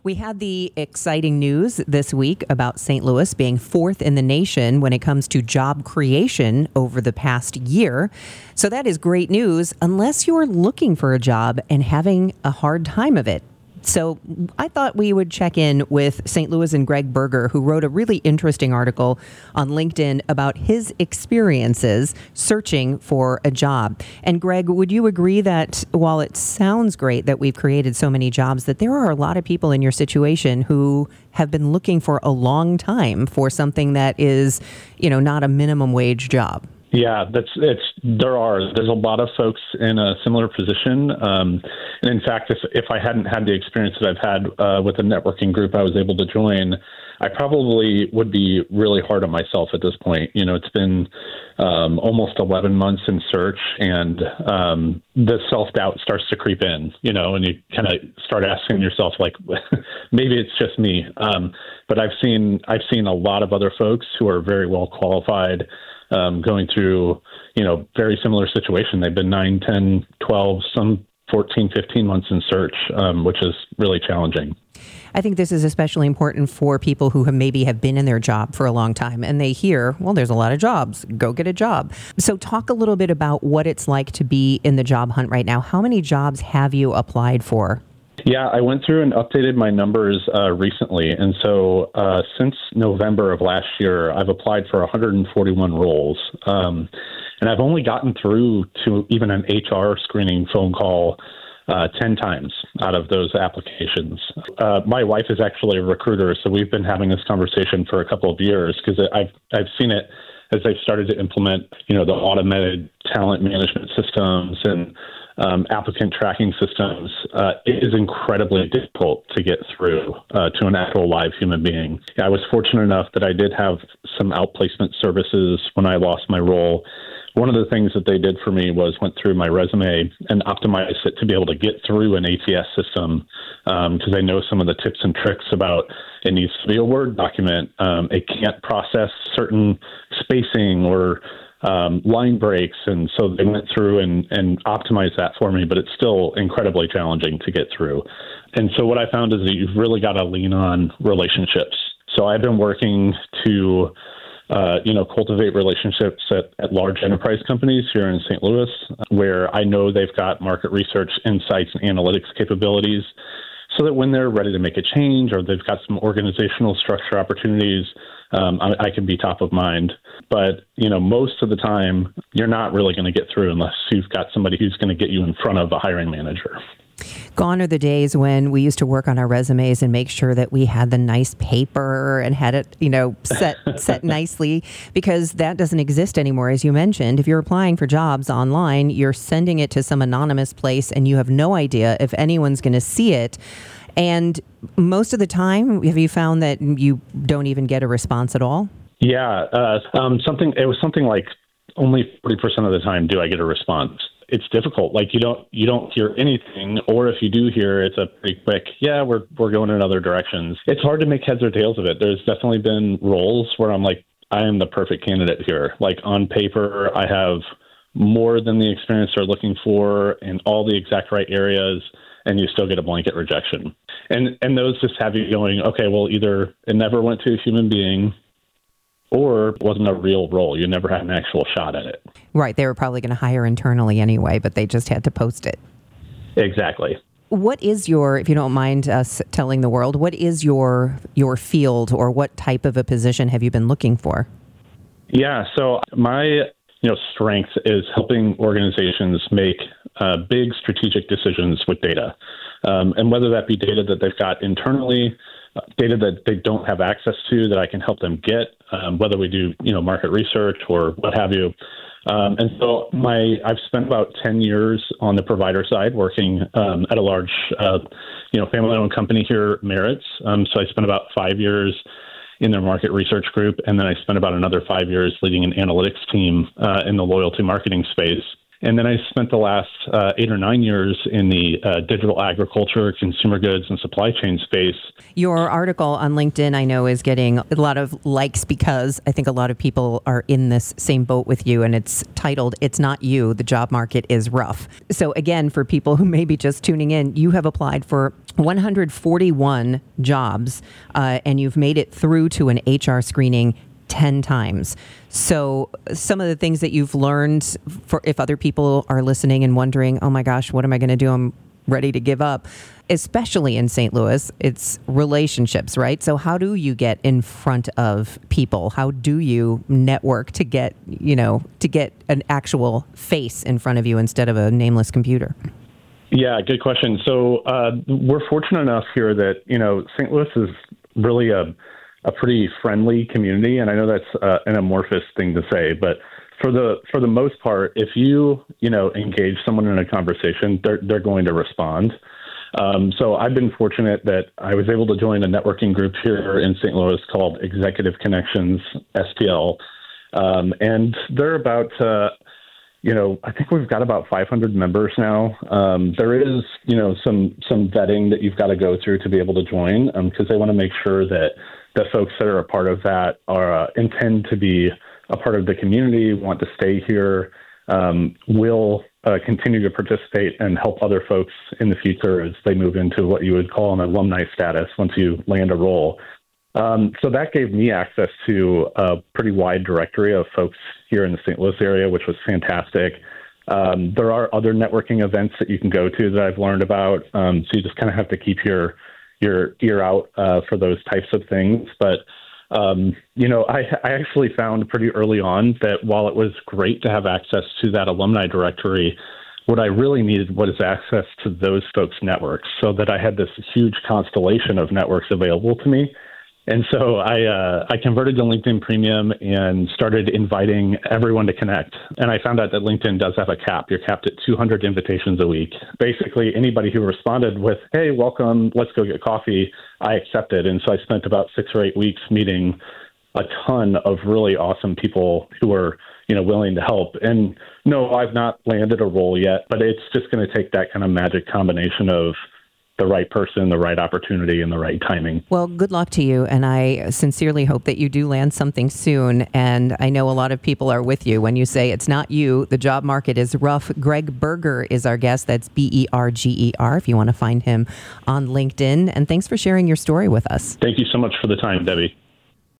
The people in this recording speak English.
We had the exciting news this week about St. Louis being fourth in the nation when it comes to job creation over the past year. So that is great news unless you're looking for a job and having a hard time of it. So I thought we would check in with St. Louis and Greg Berger, who wrote a really interesting article on LinkedIn about his experiences searching for a job. And Greg, would you agree that while it sounds great that we've created so many jobs, that there are a lot of people in your situation who have been looking for a long time for something that is, not a minimum wage job? Yeah, there's a lot of folks in a similar position. And in fact, if I hadn't had the experience that I've had with the networking group I was able to join, I probably would be really hard on myself at this point. It's been almost 11 months in search, and the self-doubt starts to creep in, and you kind of start asking yourself, like, maybe it's just me. But I've seen a lot of other folks who are very well qualified, going through, very similar situation. They've been 9, 10, 12, some 14, 15 months in search, which is really challenging. I think this is especially important for people who maybe have been in their job for a long time and they hear, well, there's a lot of jobs, go get a job. So talk a little bit about what it's like to be in the job hunt right now. How many jobs have you applied for? Yeah, I went through and updated my numbers recently. And so since November of last year, I've applied for 141 roles. And I've only gotten through to even an HR screening phone call 10 times out of those applications. My wife is actually a recruiter, so we've been having this conversation for a couple of years because I've seen it as they've started to implement, the automated talent management systems and applicant tracking systems. It is incredibly difficult to get through to an actual live human being. I was fortunate enough that I did have some outplacement services when I lost my role. One of the things that they did for me was went through my resume and optimized it to be able to get through an ATS system because I know some of the tips and tricks about it needs to be a Word document. It can't process certain spacing or line breaks. And so they went through and optimized that for me, but it's still incredibly challenging to get through. And so what I found is that you've really got to lean on relationships. So I've been working to cultivate relationships at large enterprise companies here in St. Louis, where I know they've got market research, insights, and analytics capabilities, so that when they're ready to make a change or they've got some organizational structure opportunities, I can be top of mind. But, most of the time, you're not really going to get through unless you've got somebody who's going to get you in front of a hiring manager. Gone are the days when we used to work on our resumes and make sure that we had the nice paper and had it, set nicely, because that doesn't exist anymore. As you mentioned, if you're applying for jobs online, you're sending it to some anonymous place and you have no idea if anyone's going to see it. And most of the time, have you found that you don't even get a response at all? Yeah, it was something like only 40% of the time do I get a response. It's difficult. Like you don't hear anything, or if you do hear, it's a pretty quick, yeah, we're going in other directions. It's hard to make heads or tails of it. There's definitely been roles where I'm like, I am the perfect candidate here. Like on paper, I have more than the experience they're looking for in all the exact right areas, and you still get a blanket rejection. And those just have you going, okay, well, either it never went to a human being, or it wasn't a real role. You never had an actual shot at it. Right. They were probably going to hire internally anyway, but they just had to post it. Exactly. What is if you don't mind us telling the world, what is your field, or what type of a position have you been looking for? Yeah. So my strength is helping organizations make big strategic decisions with data. And whether that be data that they've got internally, data that they don't have access to that I can help them get, whether we do, market research or what have you. And so I've spent about 10 years on the provider side working at a large, family-owned company here, Merits. So I spent about 5 years in their market research group, and then I spent about another 5 years leading an analytics team in the loyalty marketing space. And then I spent the last 8 or 9 years in the digital agriculture, consumer goods, and supply chain space. Your article on LinkedIn, I know, is getting a lot of likes because I think a lot of people are in this same boat with you, and it's titled, "It's Not You, the Job Market is Rough." So again, for people who may be just tuning in, you have applied for 141 jobs, and you've made it through to an HR screening 10 times. So some of the things that you've learned, for if other people are listening and wondering, oh my gosh, what am I going to do? I'm ready to give up. Especially in St. Louis, it's relationships, right? So how do you get in front of people? How do you network to get an actual face in front of you instead of a nameless computer? Yeah, good question. So we're fortunate enough here that, St. Louis is really a pretty friendly community, and I know that's an amorphous thing to say, but for the most part, if you engage someone in a conversation, they're going to respond. So I've been fortunate that I was able to join a networking group here in St. Louis called Executive Connections SPL, and they're about I think we've got about 500 members now. There is some vetting that you've got to go through to be able to join, because they want to make sure that the folks that are a part of that are intend to be a part of the community, want to stay here, will continue to participate and help other folks in the future as they move into what you would call an alumni status once you land a role. So that gave me access to a pretty wide directory of folks here in the St. Louis area, which was fantastic. There are other networking events that you can go to that I've learned about. So you just kind of have to keep your ear out for those types of things. But, I actually found pretty early on that while it was great to have access to that alumni directory, what I really needed was access to those folks' networks, so that I had this huge constellation of networks available to me. And so I converted to LinkedIn Premium and started inviting everyone to connect. And I found out that LinkedIn does have a cap. You're capped at 200 invitations a week. Basically, anybody who responded with, "Hey, welcome, let's go get coffee," I accepted. And so I spent about 6 or 8 weeks meeting a ton of really awesome people who were, willing to help. And no, I've not landed a role yet, but it's just going to take that kind of magic combination of the right person, the right opportunity, and the right timing. Well, good luck to you. And I sincerely hope that you do land something soon. And I know a lot of people are with you when you say it's not you. The job market is rough. Greg Berger is our guest. That's Berger, if you want to find him on LinkedIn. And thanks for sharing your story with us. Thank you so much for the time, Debbie.